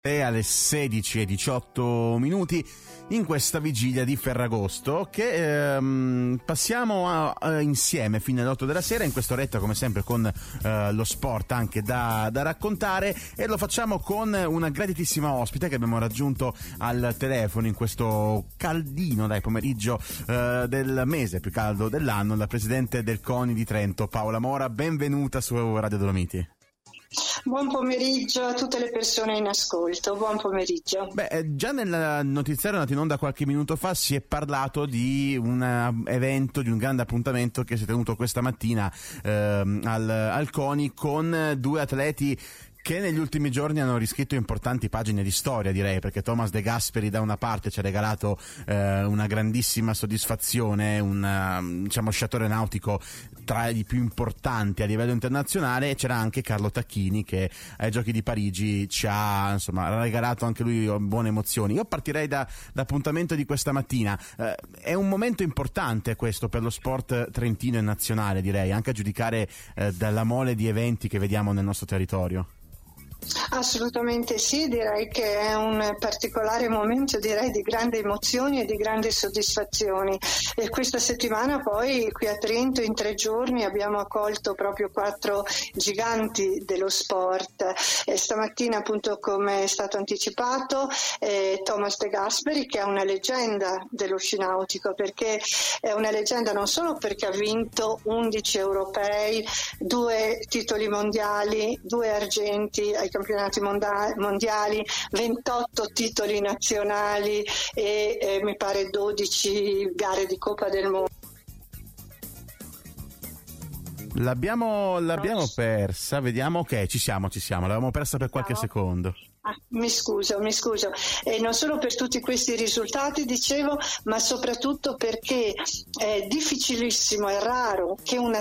alle 16:18 in questa vigilia di Ferragosto che passiamo insieme fino alle 8 della sera in quest'oretta, come sempre con lo sport anche da raccontare, e lo facciamo con una graditissima ospite che abbiamo raggiunto al telefono in questo caldino pomeriggio del mese più caldo dell'anno, la presidente del CONI di Trento, Paola Mora. Benvenuta su Radio Dolomiti. Buon pomeriggio a tutte le persone in ascolto, buon pomeriggio. Già nel notiziario andato in onda qualche minuto fa si è parlato di un evento, di un grande appuntamento che si è tenuto questa mattina al CONI con due atleti che negli ultimi giorni hanno riscritto importanti pagine di storia, direi, perché Thomas De Gasperi da una parte ci ha regalato una grandissima soddisfazione, un sciatore nautico tra i più importanti a livello internazionale, e c'era anche Carlo Tacchini che ai Giochi di Parigi ci ha regalato anche lui buone emozioni. Io partirei dall'appuntamento di questa mattina. È un momento importante questo per lo sport trentino e nazionale, direi, anche a giudicare dalla mole di eventi che vediamo nel nostro territorio. Assolutamente sì, direi che è un particolare momento, direi, di grandi emozioni e di grandi soddisfazioni, e questa settimana poi qui a Trento in 3 giorni abbiamo accolto proprio 4 giganti dello sport, e stamattina, appunto, come è stato anticipato, Thomas De Gasperi, che è una leggenda dello sci nautico, perché è una leggenda non solo perché ha vinto 11 europei, 2 titoli mondiali, 2 argenti ai campionati mondiali, 28 titoli nazionali e mi pare 12 gare di Coppa del Mondo. L'abbiamo persa, vediamo. Ok, ci siamo, l'avevamo persa per qualche secondo. Mi scuso, e non solo per tutti questi risultati, dicevo, ma soprattutto perché è difficilissimo, è raro che una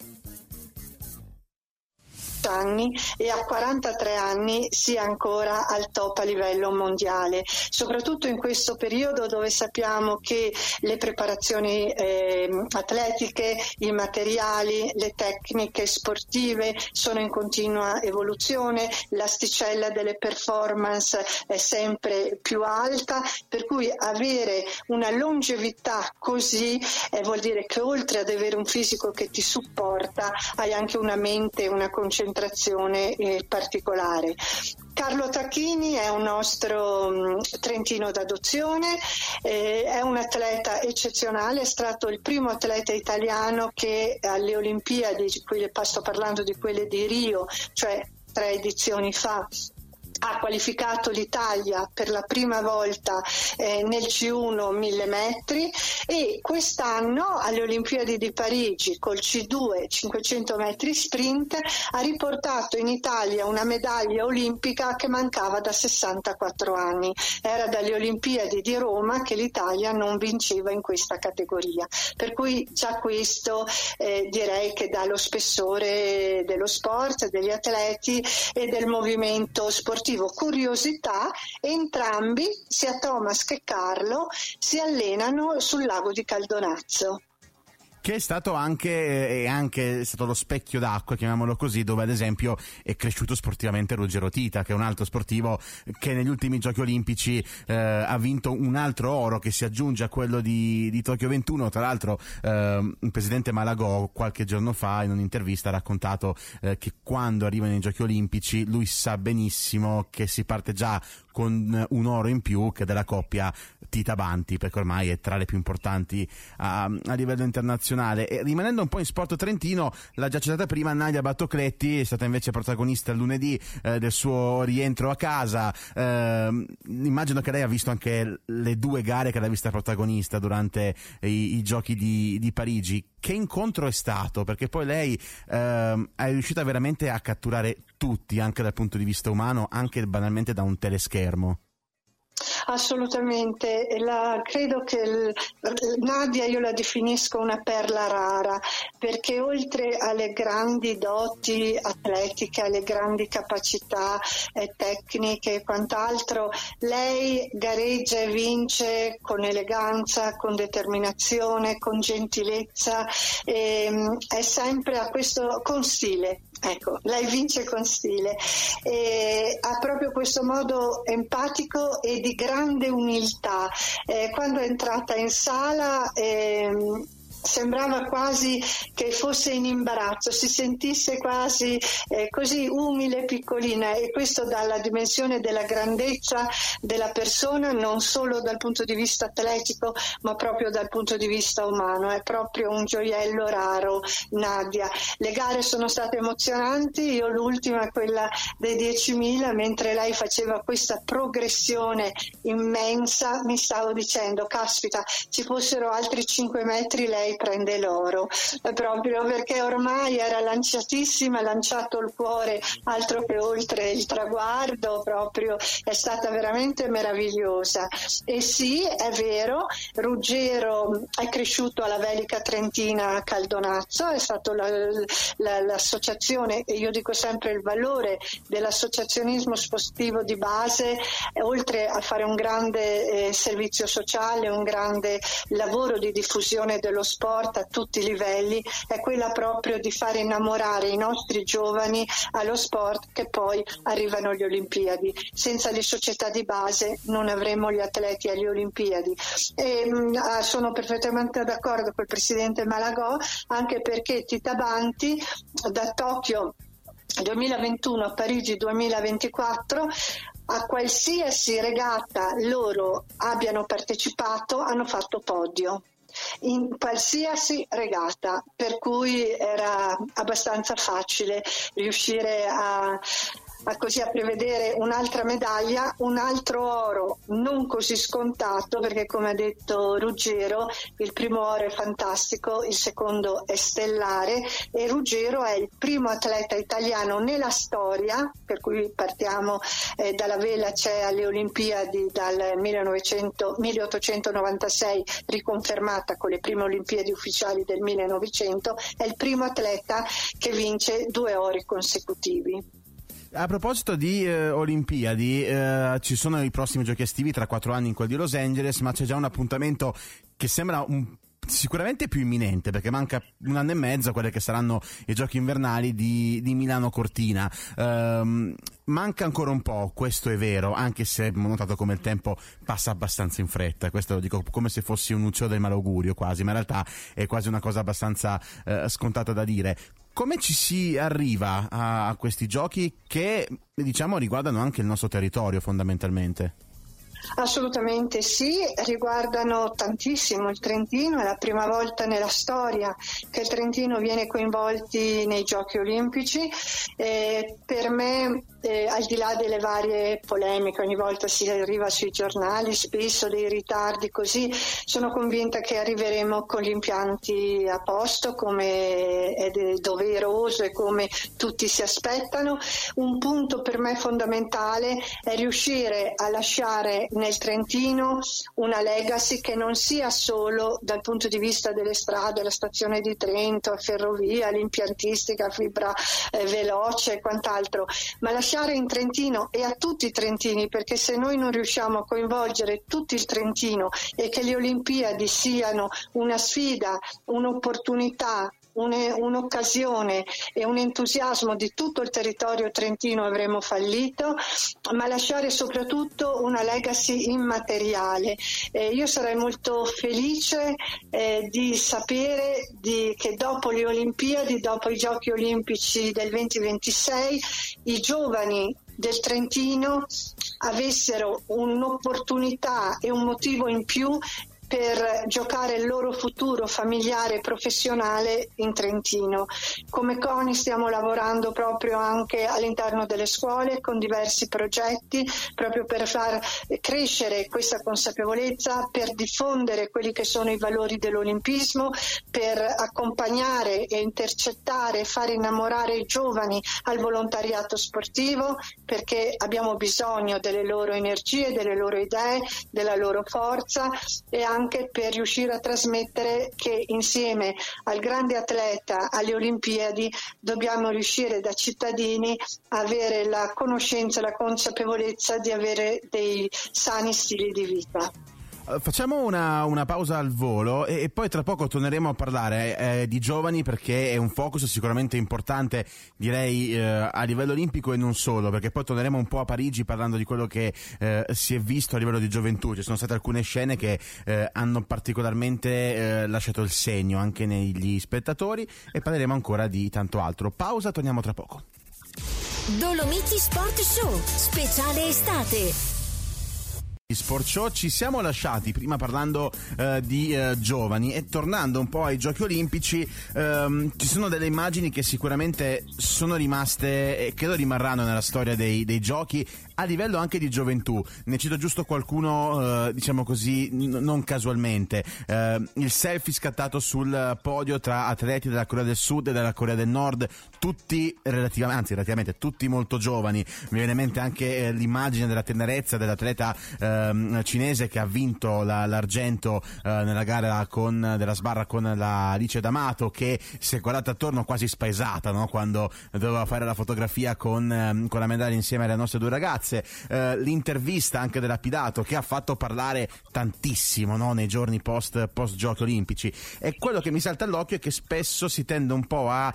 anni e a 43 anni sia ancora al top a livello mondiale, soprattutto in questo periodo dove sappiamo che le preparazioni atletiche, i materiali, le tecniche sportive sono in continua evoluzione, l'asticella delle performance è sempre più alta, per cui avere una longevità così vuol dire che oltre ad avere un fisico che ti supporta hai anche una mente, una concentrazione particolare. Carlo Tacchini è un nostro trentino d'adozione, è un atleta eccezionale, è stato il primo atleta italiano che alle Olimpiadi, sto parlando di quelle di Rio, cioè 3 edizioni fa, ha qualificato l'Italia per la prima volta nel C1 1000 metri, e quest'anno alle Olimpiadi di Parigi col C2 500 metri sprint ha riportato in Italia una medaglia olimpica che mancava da 64 anni. Era dalle Olimpiadi di Roma che l'Italia non vinceva in questa categoria, per cui già questo direi che dà lo spessore dello sport, degli atleti e del movimento sportivo. Curiosità, entrambi, sia Thomas che Carlo, si allenano sul lago di Caldonazzo, che è stato anche stato lo specchio d'acqua, chiamiamolo così, dove ad esempio è cresciuto sportivamente Ruggero Tita, che è un altro sportivo che negli ultimi Giochi Olimpici ha vinto un altro oro che si aggiunge a quello di Tokyo 21. Tra l'altro il presidente Malagò qualche giorno fa in un'intervista ha raccontato che quando arrivano i Giochi Olimpici lui sa benissimo che si parte già con un oro in più che della coppia Tita-Banti, perché ormai è tra le più importanti a livello internazionale. E rimanendo un po' in sport trentino, l'ha già citata prima Nadia Battocletti, è stata invece protagonista lunedì del suo rientro a casa. Immagino che lei ha visto anche le 2 gare che l'ha vista protagonista durante i Giochi di Parigi. Che incontro è stato? Perché poi lei è riuscita veramente a catturare tutti, anche dal punto di vista umano, anche banalmente da un teleschermo. Assolutamente, credo che Nadia io la definisco una perla rara, perché oltre alle grandi doti atletiche, alle grandi capacità tecniche e quant'altro, lei gareggia e vince con eleganza, con determinazione, con gentilezza, è sempre a questo, con stile. Ecco, lei vince con stile e ha proprio questo modo empatico e di grande umiltà. Quando è entrata in sala sembrava quasi che fosse in imbarazzo, si sentisse quasi così umile, piccolina, e questo dà la dimensione della grandezza della persona, non solo dal punto di vista atletico ma proprio dal punto di vista umano. È proprio un gioiello raro, Nadia. Le gare sono state emozionanti, io l'ultima, quella dei 10.000, mentre lei faceva questa progressione immensa, mi stavo dicendo, caspita, ci fossero altri 5 metri lei prende l'oro, proprio perché ormai era lanciatissima, ha lanciato il cuore altro che oltre il traguardo, proprio è stata veramente meravigliosa. E sì, è vero, Ruggero è cresciuto alla Velica Trentina a Caldonazzo, è stato l'associazione, e io dico sempre il valore dell'associazionismo sportivo di base, oltre a fare un grande servizio sociale, un grande lavoro di diffusione dello sport a tutti i livelli, è quella proprio di fare innamorare i nostri giovani allo sport, che poi arrivano alle Olimpiadi. Senza le società di base non avremo gli atleti alle Olimpiadi. E sono perfettamente d'accordo col presidente Malagò, anche perché Tita Banti da Tokyo 2021 a Parigi 2024, a qualsiasi regata loro abbiano partecipato, hanno fatto podio in qualsiasi regata, per cui era abbastanza facile riuscire a prevedere un'altra medaglia, un altro oro non così scontato, perché come ha detto Ruggero il primo oro è fantastico, il secondo è stellare, e Ruggero è il primo atleta italiano nella storia, per cui partiamo dalla vela, c'è alle Olimpiadi dal 1896 riconfermata con le prime Olimpiadi ufficiali del 1900, è il primo atleta che vince 2 ori consecutivi. A proposito di Olimpiadi, ci sono i prossimi giochi estivi tra 4 anni in quel di Los Angeles, ma c'è già un appuntamento che sembra sicuramente più imminente, perché manca 1 anno e mezzo a quelle che saranno i giochi invernali di Milano Cortina. Manca ancora un po', questo è vero, anche se abbiamo notato come il tempo passa abbastanza in fretta. Questo lo dico come se fossi un uccello del malaugurio quasi, ma in realtà è quasi una cosa abbastanza scontata da dire. Come ci si arriva a questi giochi che, diciamo, riguardano anche il nostro territorio fondamentalmente? Assolutamente sì, riguardano tantissimo il Trentino, è la prima volta nella storia che il Trentino viene coinvolto nei Giochi Olimpici. Per me, al di là delle varie polemiche, ogni volta si arriva sui giornali, spesso dei ritardi così, sono convinta che arriveremo con gli impianti a posto, come è doveroso e come tutti si aspettano. Un punto per me fondamentale è riuscire a lasciare nel Trentino una legacy che non sia solo dal punto di vista delle strade, la stazione di Trento, la ferrovia, l'impiantistica, fibra veloce e quant'altro, ma lasciare in Trentino e a tutti i trentini, perché se noi non riusciamo a coinvolgere tutto il Trentino e che le Olimpiadi siano una sfida, un'opportunità, un'occasione e un entusiasmo di tutto il territorio trentino, avremo fallito, ma lasciare soprattutto una legacy immateriale. Io sarei molto felice di sapere che dopo le Olimpiadi, dopo i Giochi Olimpici del 2026, i giovani del Trentino avessero un'opportunità e un motivo in più per giocare il loro futuro familiare e professionale in Trentino. Come CONI stiamo lavorando proprio anche all'interno delle scuole con diversi progetti proprio per far crescere questa consapevolezza, per diffondere quelli che sono i valori dell'olimpismo, per accompagnare e intercettare e far innamorare i giovani al volontariato sportivo, perché abbiamo bisogno delle loro energie, delle loro idee, della loro forza, e anche per riuscire a trasmettere che insieme al grande atleta alle Olimpiadi dobbiamo riuscire da cittadini a avere la conoscenza, la consapevolezza di avere dei sani stili di vita. Facciamo una pausa al volo e poi tra poco torneremo a parlare di giovani, perché è un focus sicuramente importante, direi a livello olimpico e non solo, perché poi torneremo un po' a Parigi parlando di quello che si è visto a livello di gioventù. Ci sono state alcune scene che hanno particolarmente lasciato il segno anche negli spettatori, e parleremo ancora di tanto altro. Pausa, torniamo tra poco. Dolomiti Sport Show, speciale estate. Sport Show, ci siamo lasciati prima parlando di giovani, e tornando un po' ai Giochi Olimpici ci sono delle immagini che sicuramente sono rimaste e credo rimarranno nella storia dei Giochi a livello anche di gioventù. Ne cito giusto qualcuno, diciamo così, non casualmente. Il selfie scattato sul podio tra atleti della Corea del Sud e della Corea del Nord, tutti relativamente tutti molto giovani. Mi viene in mente anche l'immagine della tenerezza dell'atleta cinese che ha vinto l'argento nella gara della sbarra con la Alice D'Amato, che si è guardata attorno quasi spaesata, no? Quando doveva fare la fotografia con la medaglia insieme alle nostre due ragazze. L'intervista anche dell'Appidato, che ha fatto parlare tantissimo, no? Nei giorni post Giochi Olimpici. E quello che mi salta all'occhio è che spesso si tende un po' a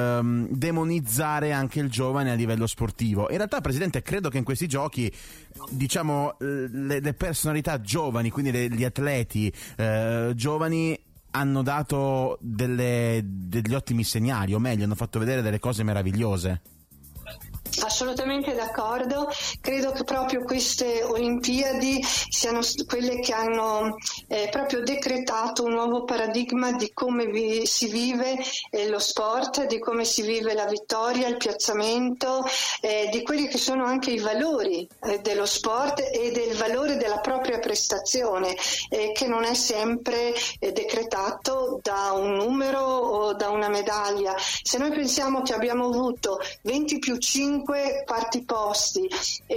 demonizzare anche il giovane a livello sportivo. In realtà, Presidente, credo che in questi giochi, diciamo, le personalità giovani, quindi gli atleti giovani, hanno dato degli ottimi segnali, o meglio, hanno fatto vedere delle cose meravigliose. Assolutamente d'accordo, credo che proprio queste Olimpiadi siano quelle che hanno proprio decretato un nuovo paradigma di come si vive lo sport, di come si vive la vittoria, il piazzamento, di quelli che sono anche i valori dello sport e del valore della propria prestazione, che non è sempre decretato da un numero o da una medaglia. Se noi pensiamo che abbiamo avuto 20 più 5 quarti posti,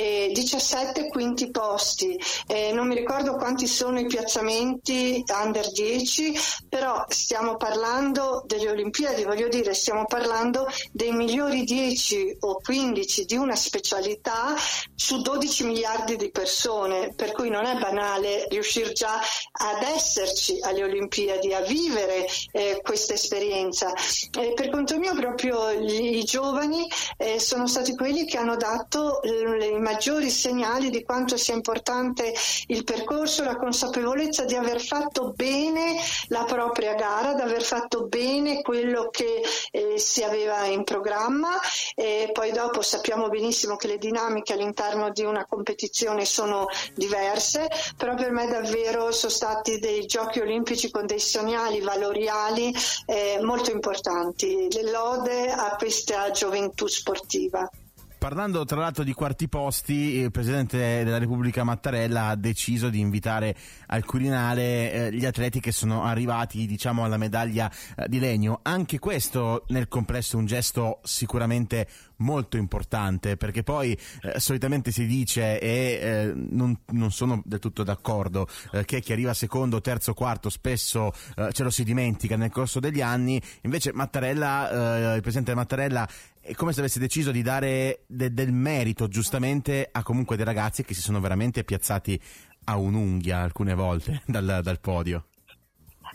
17 quinti posti, non mi ricordo quanti sono i piazzamenti under 10, però stiamo parlando delle Olimpiadi, voglio dire, stiamo parlando dei migliori 10 o 15 di una specialità su 12 miliardi di persone, per cui non è banale riuscire già ad esserci alle Olimpiadi, a vivere questa esperienza. Per conto mio proprio i giovani sono stati quelli che hanno dato i maggiori segnali di quanto sia importante il percorso, la consapevolezza di aver fatto bene la propria gara, di aver fatto bene quello che si aveva in programma. E poi dopo sappiamo benissimo che le dinamiche all'interno di una competizione sono diverse, però per me davvero sono stati dei Giochi Olimpici con dei segnali valoriali molto importanti. Le lode a questa gioventù sportiva. Parlando tra l'altro di quarti posti, il Presidente della Repubblica Mattarella ha deciso di invitare al Quirinale gli atleti che sono arrivati, diciamo, alla medaglia di legno. Anche questo nel complesso è un gesto sicuramente molto importante, perché poi solitamente si dice, e non sono del tutto d'accordo, che chi arriva secondo, terzo, quarto spesso ce lo si dimentica nel corso degli anni. Invece Mattarella, il Presidente Mattarella, è come se avesse deciso di dare del merito giustamente a comunque dei ragazzi che si sono veramente piazzati a un'unghia alcune volte dal podio.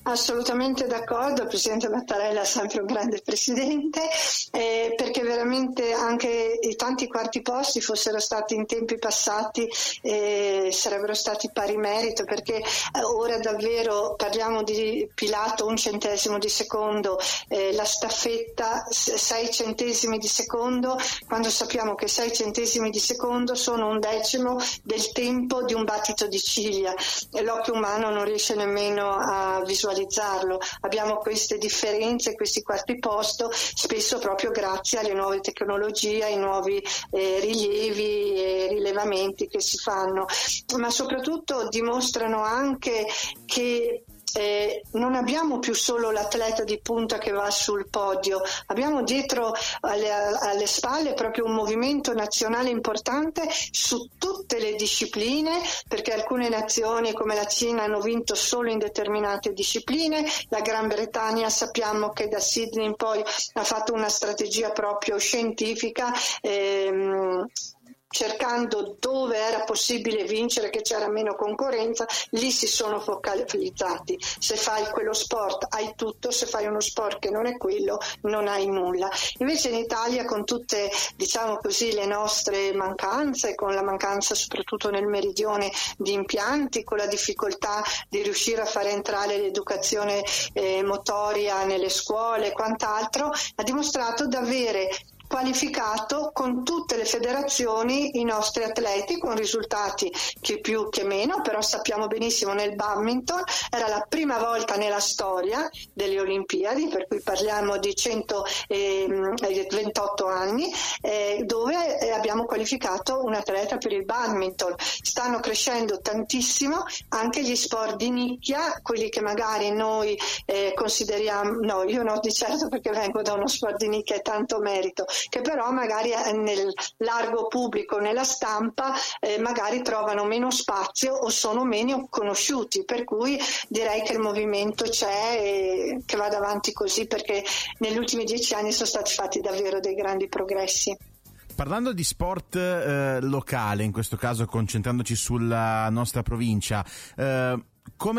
Assolutamente d'accordo, il Presidente Mattarella è sempre un grande Presidente, perché veramente anche i tanti quarti posti fossero stati in tempi passati sarebbero stati pari merito, perché ora davvero parliamo di Pilato 1 centesimo di secondo, la staffetta 6 centesimi di secondo, quando sappiamo che 6 centesimi di secondo sono 1/10 del tempo di un battito di ciglia e l'occhio umano non riesce nemmeno a visualizzarlo. Abbiamo queste differenze, questi quarti posto, spesso proprio grazie alle nuove tecnologie, ai nuovi rilievi e rilevamenti che si fanno, ma soprattutto dimostrano anche che non abbiamo più solo l'atleta di punta che va sul podio, abbiamo dietro alle spalle proprio un movimento nazionale importante su tutte le discipline, perché alcune nazioni come la Cina hanno vinto solo in determinate discipline, la Gran Bretagna sappiamo che da Sydney in poi ha fatto una strategia proprio scientifica, cercando dove era possibile vincere, che c'era meno concorrenza, lì si sono focalizzati. Se fai quello sport hai tutto, se fai uno sport che non è quello non hai nulla. Invece in Italia, con tutte, diciamo così, le nostre mancanze, con la mancanza soprattutto nel meridione di impianti, con la difficoltà di riuscire a fare entrare l'educazione motoria nelle scuole e quant'altro, ha dimostrato di avere qualificato con tutte le federazioni i nostri atleti, con risultati che più che meno, però sappiamo benissimo nel badminton era la prima volta nella storia delle Olimpiadi, per cui parliamo di 128 anni, dove abbiamo qualificato un atleta per il badminton. Stanno crescendo tantissimo anche gli sport di nicchia, quelli che magari noi consideriamo, no, io no di certo perché vengo da uno sport di nicchia e tanto merito, che però magari nel largo pubblico, nella stampa, magari trovano meno spazio o sono meno conosciuti, per cui direi che il movimento c'è e che vada avanti così, perché negli ultimi 10 anni sono stati fatti davvero dei grandi progressi. Parlando di sport locale, in questo caso concentrandoci sulla nostra provincia, qual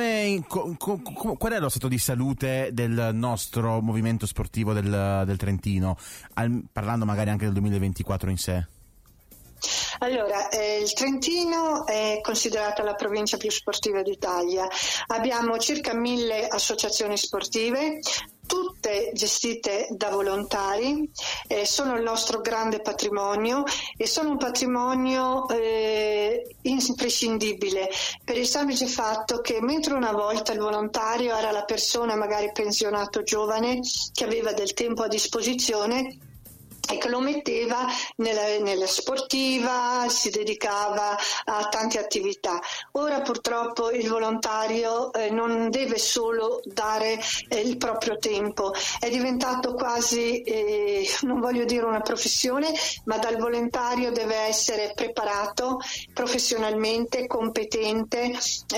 è lo stato di salute del nostro movimento sportivo del Trentino, parlando magari anche del 2024 in sé? Allora, il Trentino è considerata la provincia più sportiva d'Italia. Abbiamo circa 1000 associazioni sportive, tutte gestite da volontari, sono il nostro grande patrimonio e sono un patrimonio imprescindibile, per il semplice fatto che mentre una volta il volontario era la persona magari pensionato giovane che aveva del tempo a disposizione e che lo metteva nella sportiva, si dedicava a tante attività. Ora purtroppo il volontario non deve solo dare il proprio tempo, è diventato quasi, non voglio dire una professione, ma dal volontario deve essere preparato professionalmente, competente,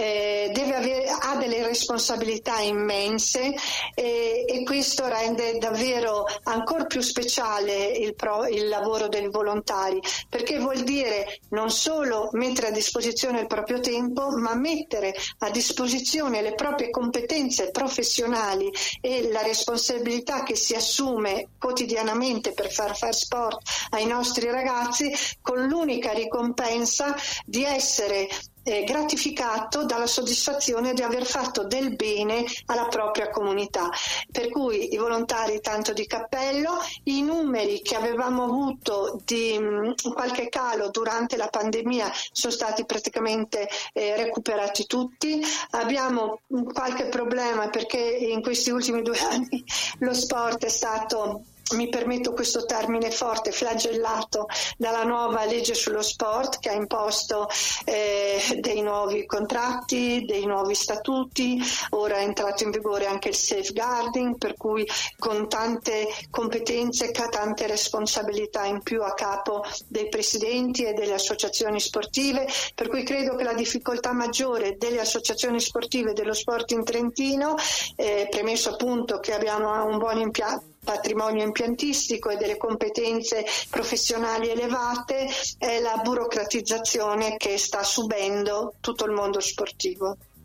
ha delle responsabilità immense e questo rende davvero ancora più speciale il lavoro dei volontari, perché vuol dire non solo mettere a disposizione il proprio tempo, ma mettere a disposizione le proprie competenze professionali e la responsabilità che si assume quotidianamente per far sport ai nostri ragazzi, con l'unica ricompensa di essere gratificato dalla soddisfazione di aver fatto del bene alla propria comunità. Per cui i volontari tanto di cappello, i numeri che avevamo avuto di qualche calo durante la pandemia sono stati praticamente recuperati tutti. Abbiamo qualche problema perché in questi ultimi 2 anni lo sport è stato, mi permetto questo termine forte, flagellato dalla nuova legge sullo sport che ha imposto dei nuovi contratti, dei nuovi statuti, ora è entrato in vigore anche il safeguarding, per cui con tante competenze, tante responsabilità in più a capo dei presidenti e delle associazioni sportive, per cui credo che la difficoltà maggiore delle associazioni sportive dello sport in Trentino, premesso appunto che abbiamo un buon patrimonio impiantistico e delle competenze professionali elevate, è la burocratizzazione che sta subendo tutto il mondo sportivo.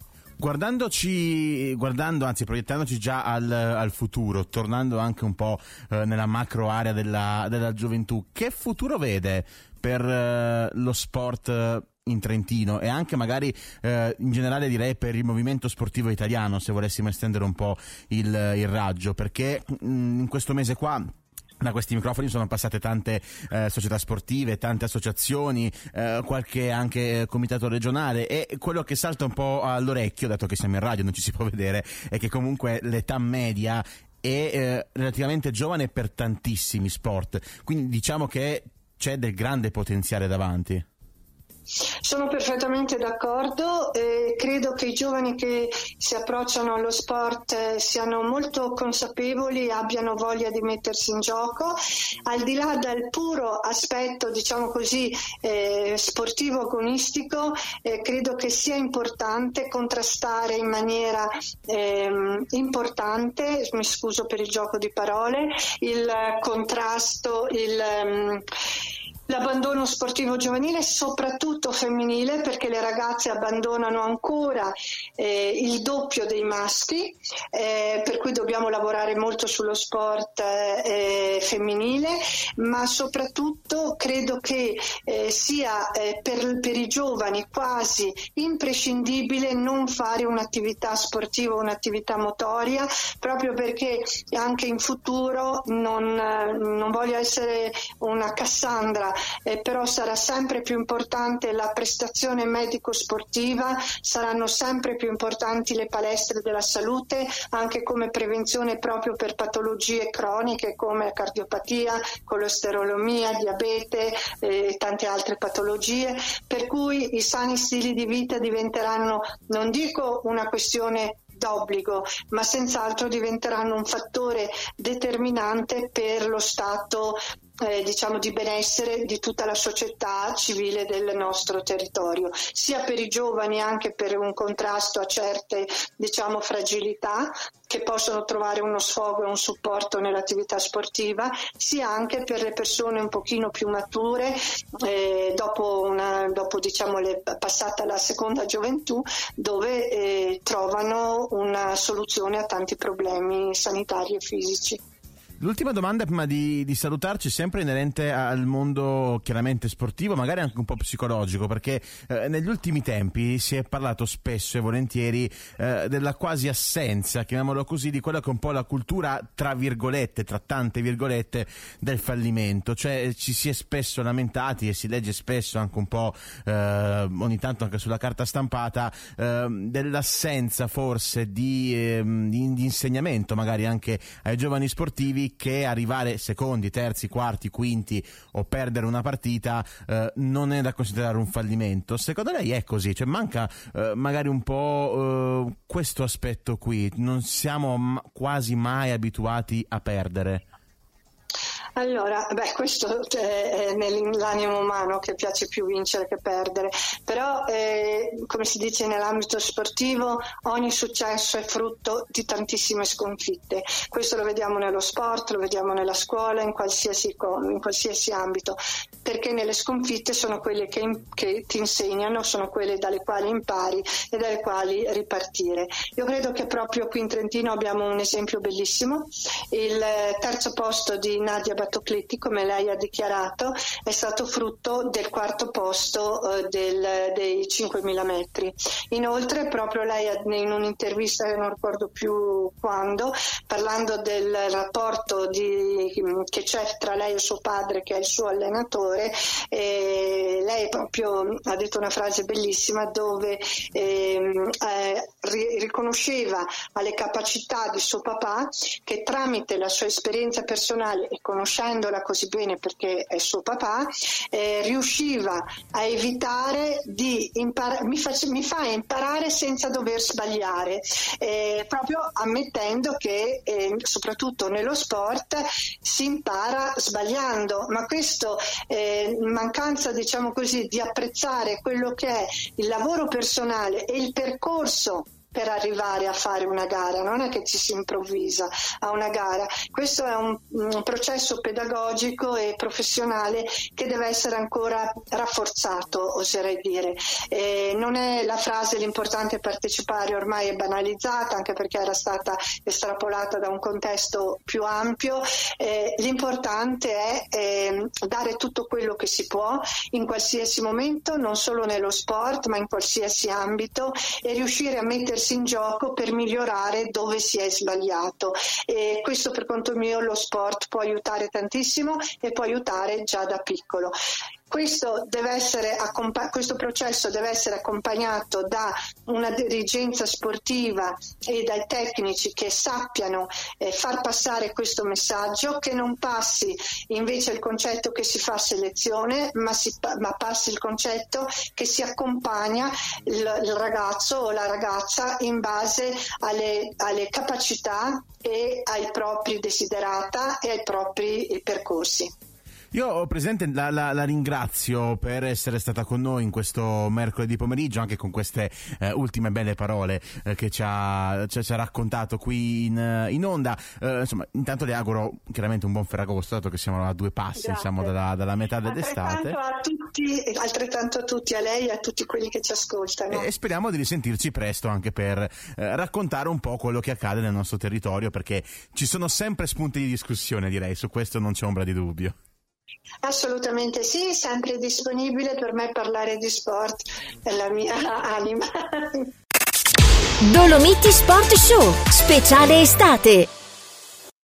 proiettandoci già al futuro, tornando anche un po' nella macro area della gioventù, che futuro vede per lo sport in Trentino e anche magari in generale, direi, per il movimento sportivo italiano, se volessimo estendere un po' il raggio, perché in questo mese qua da questi microfoni sono passate tante società sportive, tante associazioni, qualche anche comitato regionale, e quello che salta un po' all'orecchio, dato che siamo in radio non ci si può vedere, è che comunque l'età media è relativamente giovane per tantissimi sport, quindi diciamo che c'è del grande potenziale davanti. Sono perfettamente d'accordo, credo che i giovani che si approcciano allo sport siano molto consapevoli, abbiano voglia di mettersi in gioco, al di là del puro aspetto, diciamo così, sportivo agonistico. Credo che sia importante contrastare in maniera importante, mi scuso per il gioco di parole, il contrasto, l'abbandono sportivo giovanile, soprattutto femminile, perché le ragazze abbandonano ancora il doppio dei maschi, per cui dobbiamo lavorare molto sullo sport femminile, ma soprattutto credo che sia per i giovani quasi imprescindibile non fare un'attività sportiva, un'attività motoria, proprio perché anche in futuro non voglio essere una Cassandra, però sarà sempre più importante la prestazione medico-sportiva, saranno sempre più importanti le palestre della salute, anche come prevenzione proprio per patologie croniche come cardiopatia, colesterolomia, diabete e tante altre patologie, per cui i sani stili di vita diventeranno, non dico una questione d'obbligo, ma senz'altro diventeranno un fattore determinante per lo stato diciamo di benessere di tutta la società civile del nostro territorio, sia per i giovani anche per un contrasto a certe, diciamo, fragilità che possono trovare uno sfogo e un supporto nell'attività sportiva, sia anche per le persone un pochino più mature dopo diciamo passata la seconda gioventù, dove trovano una soluzione a tanti problemi sanitari e fisici. L'ultima domanda prima di salutarci, sempre inerente al mondo chiaramente sportivo, magari anche un po' psicologico, perché negli ultimi tempi si è parlato spesso e volentieri della quasi assenza, chiamiamolo così, di quella che è un po' la cultura, tra virgolette, tra tante virgolette, del fallimento. Cioè ci si è spesso lamentati e si legge spesso anche un po' ogni tanto anche sulla carta stampata dell'assenza forse di insegnamento magari anche ai giovani sportivi, che arrivare secondi, terzi, quarti, quinti o perdere una partita non è da considerare un fallimento. Secondo lei è così? Cioè manca magari un po' questo aspetto qui, non siamo quasi mai abituati a perdere? Allora, questo è nell'animo umano, che piace più vincere che perdere, però come si dice nell'ambito sportivo, ogni successo è frutto di tantissime sconfitte. Questo lo vediamo nello sport, lo vediamo nella scuola, in qualsiasi ambito, perché nelle sconfitte sono quelle che ti insegnano, sono quelle dalle quali impari e dalle quali ripartire. Io credo che proprio qui in Trentino abbiamo un esempio bellissimo. Il terzo posto di Nadia Battocletti, come lei ha dichiarato, è stato frutto del quarto posto dei 5.000 metri. Inoltre proprio lei in un'intervista, che non ricordo più quando, parlando del rapporto che c'è tra lei e suo padre, che è il suo allenatore, lei proprio ha detto una frase bellissima dove riconosceva alle capacità di suo papà, che tramite la sua esperienza personale e conoscendola così bene perché è suo papà, riusciva a evitare di mi fa imparare senza dover sbagliare, proprio ammettendo che soprattutto nello sport si impara sbagliando, ma questo mancanza, diciamo così, di apprezzare quello che è il lavoro personale e il percorso per arrivare a fare una gara, non è che ci si improvvisa a una gara. Questo è un processo pedagogico e professionale che deve essere ancora rafforzato, oserei dire. Non è la frase l'importante è partecipare, ormai è banalizzata, anche perché era stata estrapolata da un contesto più ampio. L'importante è dare tutto quello che si può in qualsiasi momento, non solo nello sport ma in qualsiasi ambito, e riuscire a mettersi in gioco per migliorare dove si è sbagliato. E questo, per conto mio, lo sport può aiutare tantissimo e può aiutare già da piccolo. Questo processo deve essere accompagnato da una dirigenza sportiva e dai tecnici che sappiano far passare questo messaggio, che non passi invece il concetto che si fa selezione, ma passi il concetto che si accompagna il ragazzo o la ragazza in base alle capacità e ai propri desiderata e ai propri percorsi. Io, Presidente, la ringrazio per essere stata con noi in questo mercoledì pomeriggio, anche con queste ultime belle parole che ci ha raccontato qui in onda. Insomma, intanto le auguro chiaramente un buon Ferragosto, dato che siamo a 2 passi, diciamo, dalla metà dell'estate. Altrettanto a tutti, a lei e a tutti quelli che ci ascoltano. E speriamo di risentirci presto anche per raccontare un po' quello che accade nel nostro territorio, perché ci sono sempre spunti di discussione, direi, su questo non c'è ombra di dubbio. Assolutamente sì, sempre disponibile. Per me parlare di sport è la mia anima. Dolomiti Sport Show, speciale estate.